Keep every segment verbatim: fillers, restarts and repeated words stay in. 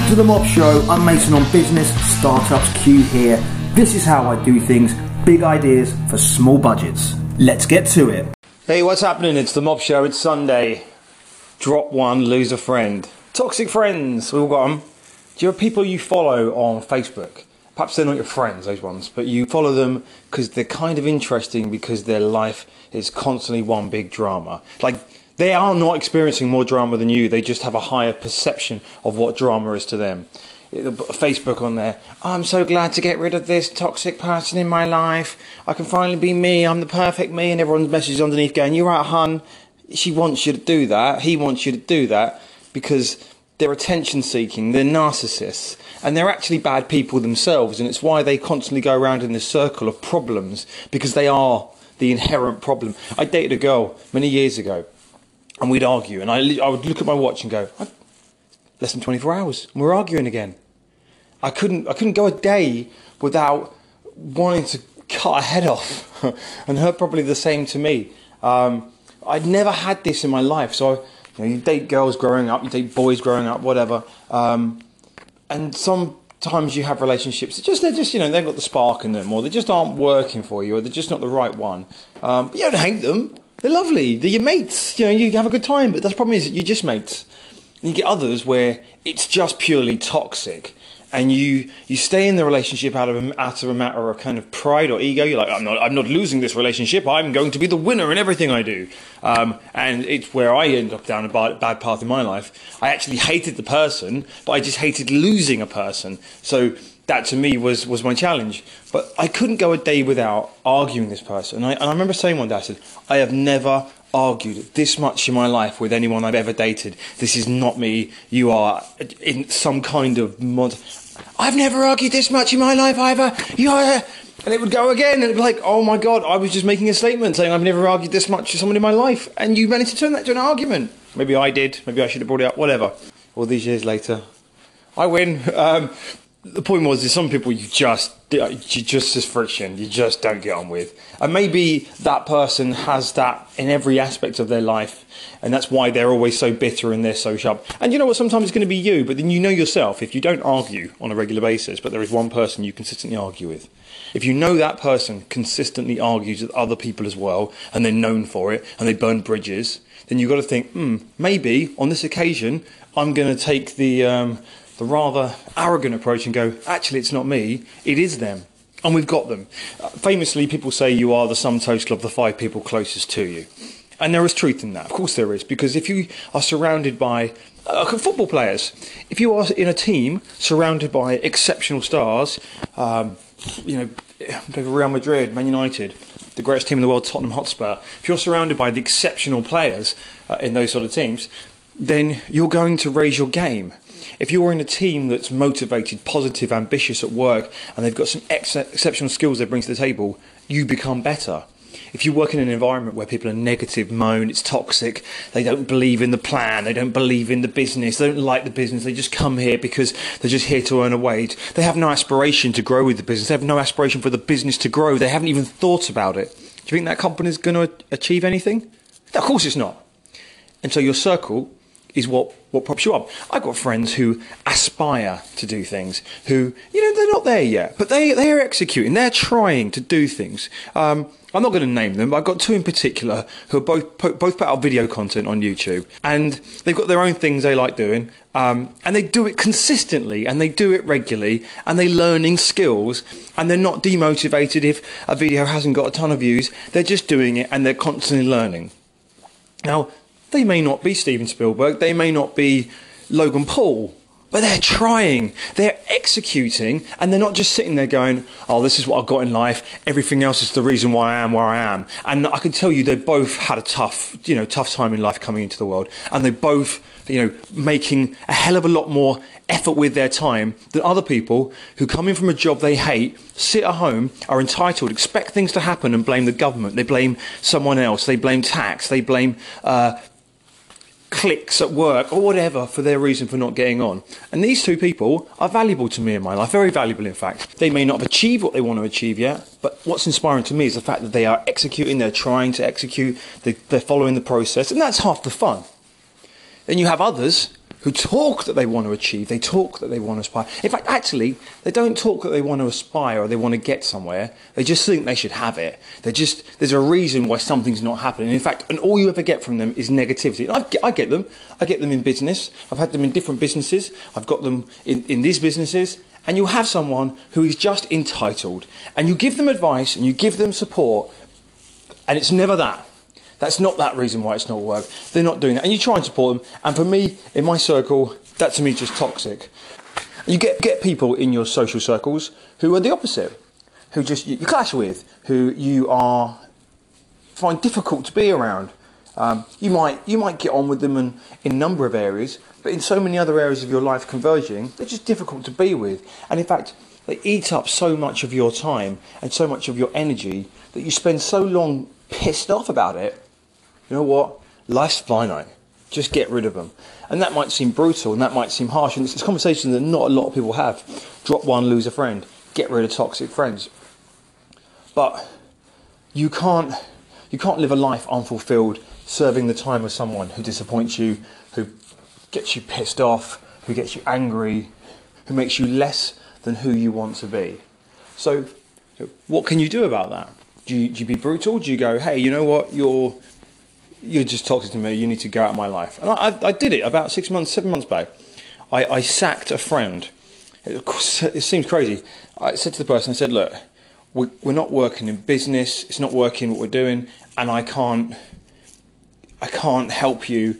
to The Mob Show. I'm Mason on Business Startups Q here. This is how I do things. Big ideas for small budgets. Let's get to it. Hey, what's happening? It's The Mob Show. It's Sunday. Drop one, lose a friend. Toxic friends. We all got them. Do you have people you follow on Facebook? Perhaps they're not your friends, those ones, but you follow them because they're kind of interesting because their life is constantly one big drama. Like, they are not experiencing more drama than you. They just have a higher perception of what drama is to them. Facebook on there. Oh, I'm so glad to get rid of this toxic person in my life. I can finally be me. I'm the perfect me. And everyone's messages underneath going, you're right, hun. She wants you to do that. He wants you to do that because they're attention seeking. They're narcissists. And they're actually bad people themselves. And it's why they constantly go around in this circle of problems, because they are the inherent problem. I dated a girl many years ago. And we'd argue, and I, I would look at my watch and go, less than twenty-four hours, and we're arguing again. I couldn't, I couldn't go a day without wanting to cut her head off, and her probably the same to me. Um, I'd never had this in my life, so I, you know, you date girls growing up, you date boys growing up, whatever, um, and sometimes you have relationships that just they're just you know they've got the spark in them, or they just aren't working for you, or they're just not the right one. Um, but you don't hate them. They're lovely. They're your mates. You know, you have a good time. But the problem is, you're just mates. And you get others where it's just purely toxic, and you you stay in the relationship out of a, out of a matter of kind of pride or ego. You're like, I'm not I'm not losing this relationship. I'm going to be the winner in everything I do. Um, and it's where I end up down a bad, bad path in my life. I actually hated the person, but I just hated losing a person. So that to me was, was my challenge. But I couldn't go a day without arguing this person. And I, and I remember saying one day, I said, I have never argued this much in my life with anyone I've ever dated. This is not me. You are in some kind of mod. I've never argued this much in my life either. You are. And it would go again, and it'd be like, oh my God, I was just making a statement saying I've never argued this much with someone in my life. And you managed to turn that into an argument. Maybe I did. Maybe I should have brought it up. Whatever. All these years later, I win. Um, The point was, there's some people you just, you just as friction, you just don't get on with. And maybe that person has that in every aspect of their life, and that's why they're always so bitter and they're so sharp. And you know what, sometimes it's going to be you, but then you know yourself, if you don't argue on a regular basis, but there is one person you consistently argue with, if you know that person consistently argues with other people as well, and they're known for it, and they burn bridges, then you've got to think, hmm, maybe on this occasion, I'm going to take the... Um, the rather arrogant approach and go, actually, it's not me, it is them. And we've got them. Uh, famously, people say you are the sum total of the five people closest to you. And there is truth in that. Of course there is. Because if you are surrounded by uh, football players, if you are in a team surrounded by exceptional stars, um, you know, Real Madrid, Man United, the greatest team in the world, Tottenham Hotspur, if you're surrounded by the exceptional players uh, in those sort of teams, then you're going to raise your game. If you're in a team that's motivated, positive, ambitious at work, and they've got some ex exceptional skills they bring to the table, you become better. If you work in an environment where people are negative, moan, it's toxic, they don't believe in the plan, they don't believe in the business, they don't like the business, they just come here because they're just here to earn a wage. They have no aspiration to grow with the business, they have no aspiration for the business to grow, they haven't even thought about it. Do you think that company is going to achieve anything? Of course it's not. And so your circle is what, what props you up. I've got friends who aspire to do things, who, you know, they're not there yet, but they, they're executing, they're trying to do things. Um, I'm not going to name them, but I've got two in particular who are both, both put out video content on YouTube, and they've got their own things they like doing, um, and they do it consistently, and they do it regularly, and they're learning skills, and they're not demotivated if a video hasn't got a ton of views. They're just doing it, and they're constantly learning. Now, they may not be Steven Spielberg, they may not be Logan Paul, but they're trying, they're executing, and they're not just sitting there going, oh, this is what I've got in life, everything else is the reason why I am where I am. And I can tell you they both had a tough, you know, tough time in life coming into the world, and they both, you know, making a hell of a lot more effort with their time than other people who come in from a job they hate, sit at home, are entitled, expect things to happen and blame the government, they blame someone else, they blame tax, they blame uh, clicks at work or whatever for their reason for not getting on. And these two people are valuable to me in my life, very valuable in fact. They may not have achieved what they want to achieve yet, but what's inspiring to me is the fact that they are executing, they're trying to execute, they, they're following the process, and that's half the fun. Then you have others who talk that they want to achieve, they talk that they want to aspire. In fact, actually, they don't talk that they want to aspire or they want to get somewhere. They just think they should have it. They just there's a reason why something's not happening. In fact, and all you ever get from them is negativity. And I get, I get them. I get them in business. I've had them in different businesses. I've got them in, in these businesses. And you'll have someone who is just entitled. And you give them advice and you give them support. And it's never that. That's not that reason why it's not work. They're not doing that. And you try and support them. And for me, in my circle, that to me is just toxic. You get, get people in your social circles who are the opposite. Who just you, you clash with. Who you are find difficult to be around. Um, you might you might get on with them in, in a number of areas. But in so many other areas of your life converging, they're just difficult to be with. And in fact, they eat up so much of your time and so much of your energy that you spend so long pissed off about it. You know what? Life's finite. Just get rid of them. And that might seem brutal and that might seem harsh. And it's a conversation that not a lot of people have. Drop one, lose a friend. Get rid of toxic friends. But you can't, you can't live a life unfulfilled serving the time of someone who disappoints you, who gets you pissed off, who gets you angry, who makes you less than who you want to be. So what can you do about that? Do you, do you be brutal? Do you go, hey, you know what, you're... you're just toxic to me, you need to go out of my life. And I, I did it about six months, seven months back. I, I sacked a friend. It, it seems crazy. I said to the person, I said, look, we, we're not working in business, it's not working what we're doing, and I can't, I can't help you.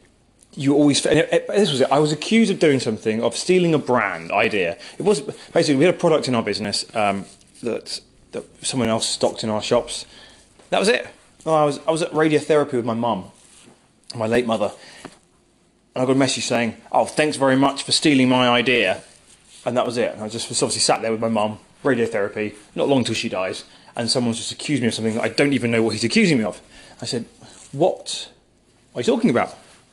You always, and it, it, this was it, I was accused of doing something, of stealing a brand idea. It was, basically, we had a product in our business um, that, that someone else stocked in our shops. That was it. I was I was at radiotherapy with my mum, my late mother, and I got a message saying, "Oh, thanks very much for stealing my idea," and that was it. And I just was obviously sat there with my mum, radiotherapy, not long till she dies, and someone's just accused me of something that I don't even know what he's accusing me of. I said, "What are you talking about?"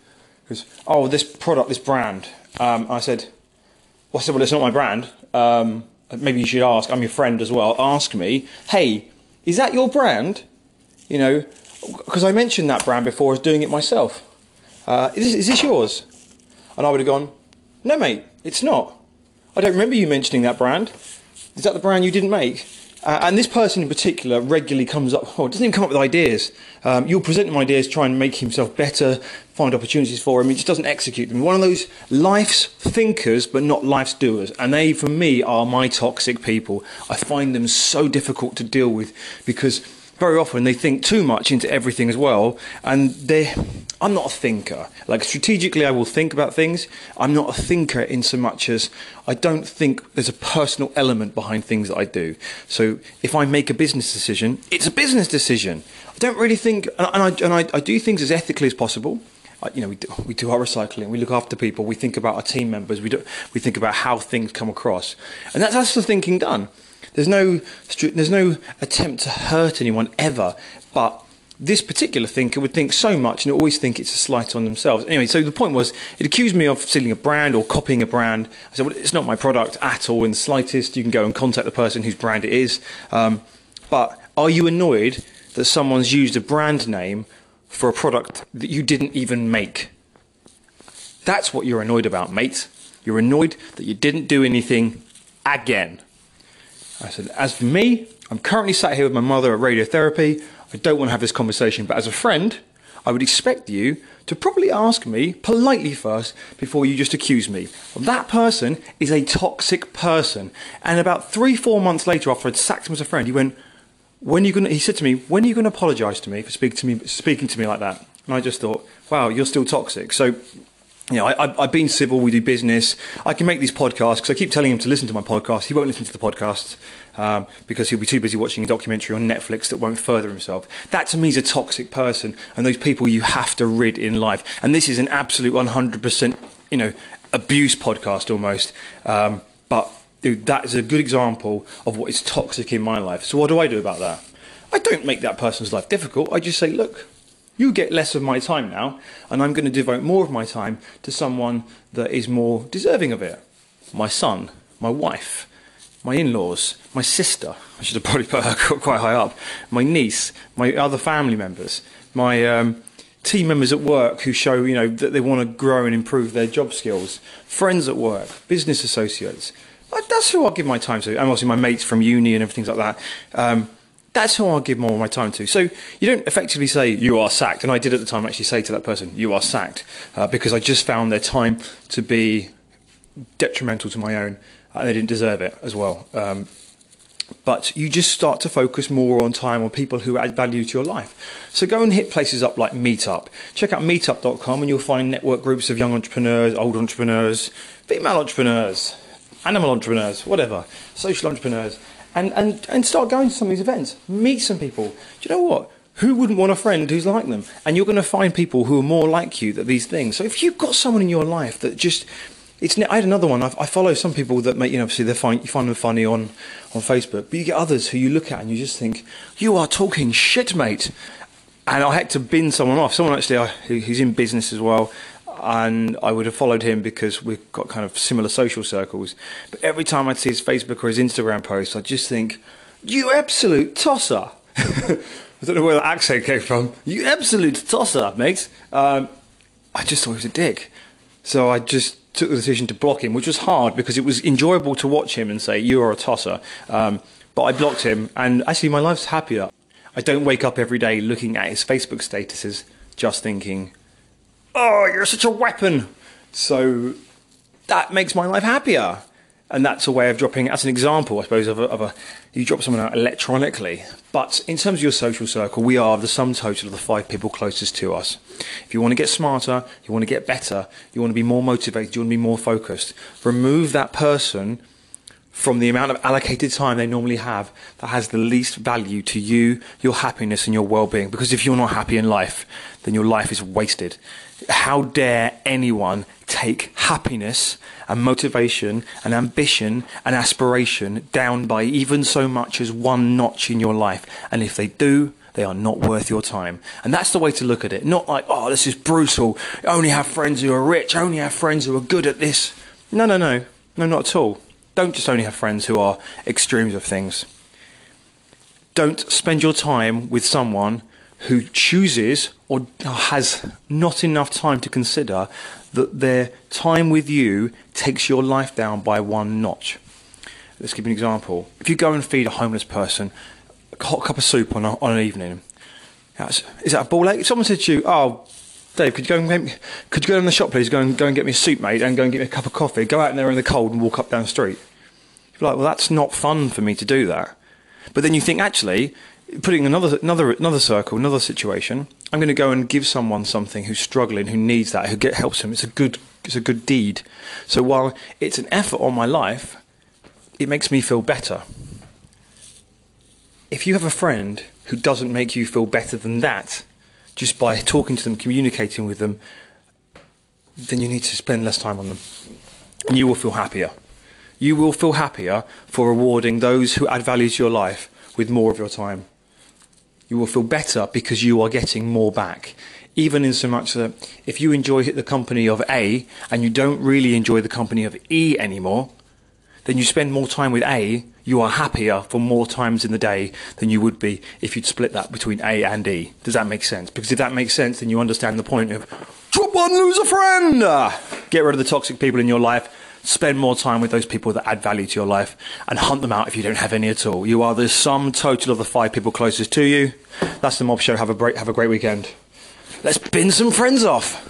He goes, "Oh, this product, this brand." Um, I said, "Well, I said, well, it's not my brand. Um, maybe you should ask. I'm your friend as well. Ask me, hey, is that your brand?" You know, because I mentioned that brand before as doing it myself. Uh, is, is this yours? And I would have gone, no, mate, it's not. I don't remember you mentioning that brand. Is that the brand you didn't make? Uh, and this person in particular regularly comes up, oh, doesn't even come up with ideas. Um, you'll present him ideas, try and make himself better, find opportunities for him. He just doesn't execute them. One of those life's thinkers, but not life's doers. And they, for me, are my toxic people. I find them so difficult to deal with because very often they think too much into everything as well, and they I'm not a thinker. Like, strategically I will think about things. I'm not a thinker in so much as I don't think there's a personal element behind things that I do. So if I make a business decision, it's a business decision. I don't really think, and I, and I, I do things as ethically as possible. I, you know, we do, we do our recycling, we look after people, we think about our team members, we do, we think about how things come across, and that's, that's the thinking done. There's no, there's no attempt to hurt anyone ever, but this particular thinker would think so much and always think it's a slight on themselves. Anyway, so the point was, it accused me of stealing a brand or copying a brand. I said, well, it's not my product at all in the slightest. You can go and contact the person whose brand it is. Um, but are you annoyed that someone's used a brand name for a product that you didn't even make? That's what you're annoyed about, mate. You're annoyed that you didn't do anything again. I said, as for me, I'm currently sat here with my mother at radiotherapy. I don't want to have this conversation, but as a friend, I would expect you to probably ask me politely first before you just accuse me. That person is a toxic person. And about three, four months later, after I'd sacked him as a friend, he went, when are you going to, he said to me, when are you going to apologise to me for speak to me, speaking to me like that? And I just thought, wow, you're still toxic. So, you know, I, I've been civil, we do business. I can make these podcasts because I keep telling him to listen to my podcast. He won't listen to the podcast um, because he'll be too busy watching a documentary on Netflix that won't further himself. That to me is a toxic person, and those people you have to rid in life. And this is an absolute one hundred percent, you know, abuse podcast almost. Um, but dude, that is a good example of what is toxic in my life. So what do I do about that? I don't make that person's life difficult. I just say, look, you get less of my time now, and I'm going to devote more of my time to someone that is more deserving of it. My son, my wife, my in-laws, my sister, I should have probably put her quite high up, my niece, my other family members, my, um, team members at work who show, you know, that they want to grow and improve their job skills, friends at work, business associates. That's who I'll give my time to. And obviously my mates from uni and everything like that. Um, that's who I'll give more of my time to. So you don't effectively say you are sacked. And I did at the time actually say to that person, you are sacked, uh, because I just found their time to be detrimental to my own, and they didn't deserve it as well. Um, but you just start to focus more on time on people who add value to your life. So go and hit places up like Meetup. Check out meetup dot com and you'll find network groups of young entrepreneurs, old entrepreneurs, female entrepreneurs, animal entrepreneurs, whatever, social entrepreneurs, and, and, and start going to some of these events. Meet some people. Do you know what? Who wouldn't want a friend who's like them? And you're going to find people who are more like you at these things. So if you've got someone in your life that just... It's, I had another one. I, I follow some people that make, you know, obviously they're fine, you find them funny on, on Facebook, but you get others who you look at and you just think, you are talking shit, mate. And I had to bin someone off. Someone actually, I, who, who's in business as well, and I would have followed him because we've got kind of similar social circles. But every time I'd see his Facebook or his Instagram post, I'd just think, you absolute tosser. I don't know where that accent came from. You absolute tosser, mate. Um, I just thought he was a dick. So I just took the decision to block him, which was hard because it was enjoyable to watch him and say, you are a tosser. Um, but I blocked him, and actually my life's happier. I don't wake up every day looking at his Facebook statuses just thinking, oh, you're such a weapon. So that makes my life happier. And that's a way of dropping, as an example, I suppose, of a, of a you drop someone out electronically. But in terms of your social circle, we are the sum total of the five people closest to us. If you want to get smarter, you want to get better, you want to be more motivated, you want to be more focused, remove that person from the amount of allocated time they normally have that has the least value to you, your happiness and your well-being. Because if you're not happy in life, then your life is wasted. How dare anyone take happiness and motivation and ambition and aspiration down by even so much as one notch in your life? And if they do, they are not worth your time. And that's the way to look at it. Not like, oh, this is brutal. I only have friends who are rich. I only have friends who are good at this. No, no, no. No, not at all. Don't just only have friends who are extremes of things. Don't spend your time with someone who chooses or has not enough time to consider that their time with you takes your life down by one notch. Let's give you an example. If you go and feed a homeless person a hot cup of soup on, a, on an evening, is that a ball ache? If someone said to you, oh, Dave, could you go and get me, could you go in the shop, please? Go and go and get me a soup, mate, and go and get me a cup of coffee. Go out in there in the cold and walk up down the street. You're like, well, that's not fun for me to do that. But then you think, actually, putting another another another circle, another situation, I'm going to go and give someone something who's struggling, who needs that, who get helps them. It's a good it's a good deed. So while it's an effort on my life, it makes me feel better. If you have a friend who doesn't make you feel better than that, just by talking to them, communicating with them, then you need to spend less time on them. And you will feel happier. You will feel happier for rewarding those who add value to your life with more of your time. You will feel better because you are getting more back. Even in so much that if you enjoy the company of A and you don't really enjoy the company of E anymore, then you spend more time with A, you are happier for more times in the day than you would be if you'd split that between A and E. Does that make sense? Because if that makes sense, then you understand the point of drop one, lose a friend. Get rid of the toxic people in your life. Spend more time with those people that add value to your life and hunt them out if you don't have any at all. You are the sum total of the five people closest to you. That's the Mob Show. Have a great, have a great weekend. Let's bin some friends off.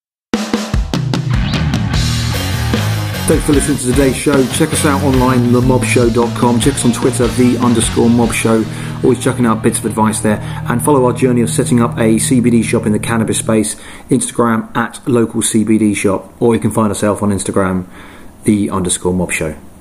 Thanks for listening to today's show. Check us out online, the mob show dot com. Check us on Twitter, the underscore mob show. Always chucking out bits of advice there. And follow our journey of setting up a C B D shop in the cannabis space. Instagram at local C B D shop. Or you can find yourself on Instagram, the underscore mob show.